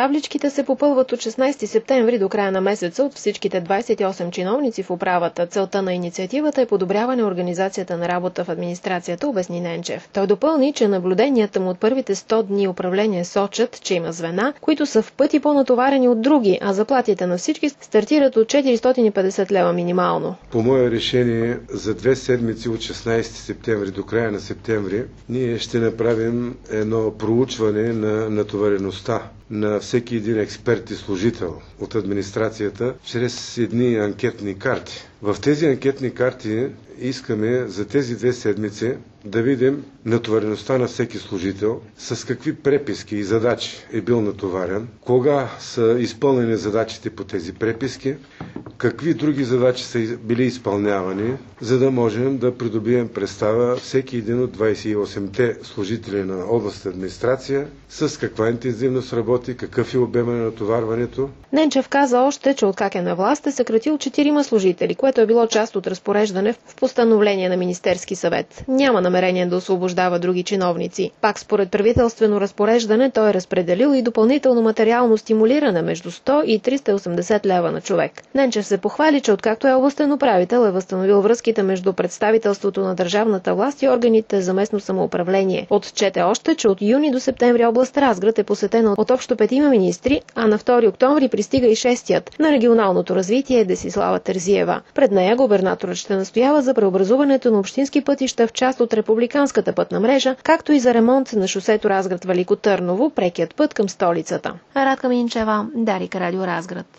Табличките се попълват от 16 септември до края на месеца от всичките 28 чиновници в управата. Целта на инициативата е подобряване организацията на работа в администрацията, обясни Ненчев. Той допълни, че наблюденията му от първите 100 дни управление сочат, че има звена, които са в пъти по-натоварени от други, а заплатите на всички стартират от 450 лева минимално. По мое решение за 2 седмици от 16 септември до края на септември ние ще направим едно проучване на натовареността на всеки един експерт и служител от администрацията чрез едни анкетни карти. В тези анкетни карти искаме за тези 2 седмици да видим натовареността на всеки служител, с какви преписки и задачи е бил натоварен, кога са изпълнени задачите по тези преписки, какви други задачи са били изпълнявани, за да можем да придобием представа всеки един от 28-те служители на областната администрация с каква интензивност работи, какъв е обема на натоварването. Ненчев каза още, че откак е на власт е съкратил 4 служители, което е било част от разпореждане в постановление на Министерски съвет. Няма намерение да освобождава други чиновници. Пак според правителствено разпореждане той е разпределил и допълнително материално стимулиране между 100 и 380 лева на човек. Ненчев се похвали, че откакто е областен управител е възстановил връзките между представителството на държавната власт и органите за местно самоуправление. Отчете още, че от юни до септември област Разград е посетена от общо 5 министри, а на 2 октомври пристига и 6-тият на регионалното развитие Десислава Терзиева. Пред нея губернаторът ще настоява за преобразуването на общински пътища в част от републиканската пътна мрежа, както и за ремонт на шосето Разград-Велико Търново, прекият път към столицата. Радка Минчева, Дарик, Радио Разград.